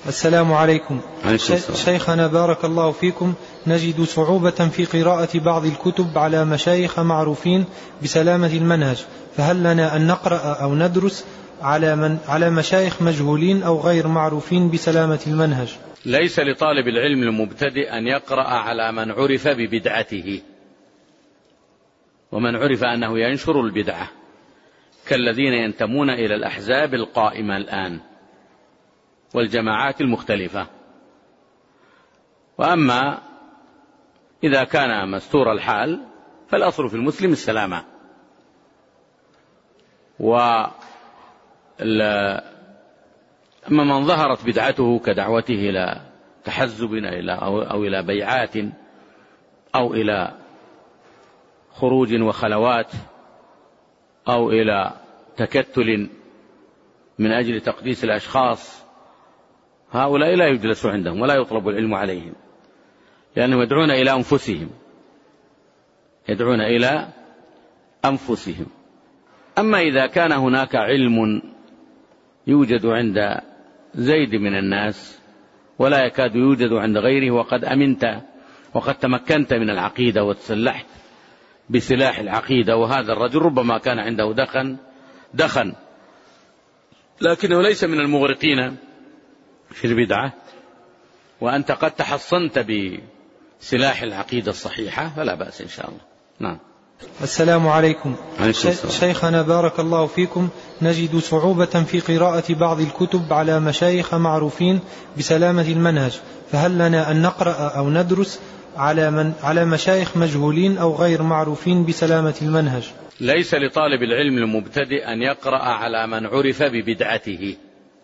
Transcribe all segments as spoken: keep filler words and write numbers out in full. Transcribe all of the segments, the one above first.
السلام عليكم. شيخنا بارك الله فيكم، نجد صعوبة في قراءة بعض الكتب على مشايخ معروفين بسلامة المنهج، فهل لنا أن نقرأ أو ندرس على, من على مشايخ مجهولين أو غير معروفين بسلامة المنهج؟ ليس لطالب العلم المبتدئ أن يقرأ على من عرف ببدعته، ومن عرف أنه ينشر البدعة كالذين ينتمون إلى الأحزاب القائمة الآن والجماعات المختلفة. وأما إذا كان مستور الحال فالأصل في المسلم السلامة. وأما من ظهرت بدعته كدعوته إلى تحزب أو إلى بيعات أو إلى خروج وخلوات أو إلى تكتل من أجل تقديس الأشخاص، هؤلاء لا يجلس عندهم ولا يطلب العلم عليهم، لأنهم يدعون إلى أنفسهم يدعون إلى أنفسهم. أما إذا كان هناك علم يوجد عند زيد من الناس ولا يكاد يوجد عند غيره، وقد أمنت وقد تمكنت من العقيدة وتسلحت بسلاح العقيدة، وهذا الرجل ربما كان عنده دخن دخن لكنه ليس من المغرقين في البدعة، وأنت قد تحصنت بسلاح العقيدة الصحيحة فلا بأس إن شاء الله. نعم. السلام عليكم. شيخنا بارك الله فيكم، نجد صعوبة في قراءة بعض الكتب على مشايخ معروفين بسلامة المنهج، فهل لنا أن نقرأ أو ندرس على, من على مشايخ مجهولين أو غير معروفين بسلامة المنهج؟ ليس لطالب العلم المبتدئ أن يقرأ على من عرف ببدعته،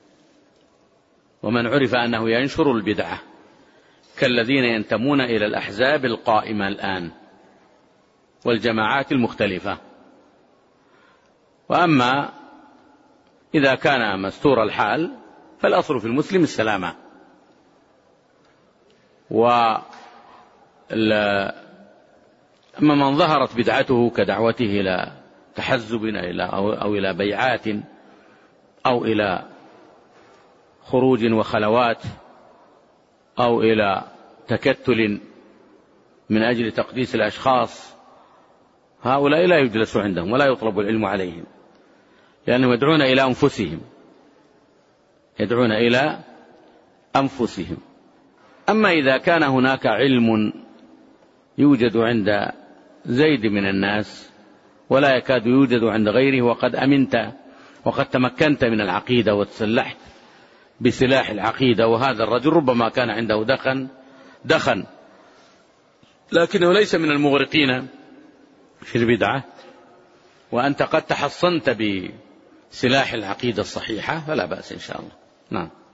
ومن عرف أنه ينشر البدعة كالذين ينتمون إلى الأحزاب القائمة الآن والجماعات المختلفة. وأما إذا كان مستور الحال فالأصل في المسلم السلامة. وأما من ظهرت بدعته كدعوته إلى تحزب أو إلى بيعات أو إلى خروج وخلوات أو إلى تكتل من أجل تقديس الأشخاص، هؤلاء لا يجلس عندهم ولا يطلب العلم عليهم، لأنهم يدعون إلى أنفسهم يدعون إلى أنفسهم. أما إذا كان هناك علم يوجد عند زيد من الناس ولا يكاد يوجد عند غيره، وقد أمنت وقد تمكنت من العقيدة وتسلحت بسلاح العقيدة، وهذا الرجل ربما كان عنده دخن دخن لكنه ليس من المغرقين في البدعة، وأنت قد تحصنت بسلاح العقيدة الصحيحة فلا بأس إن شاء الله. نعم.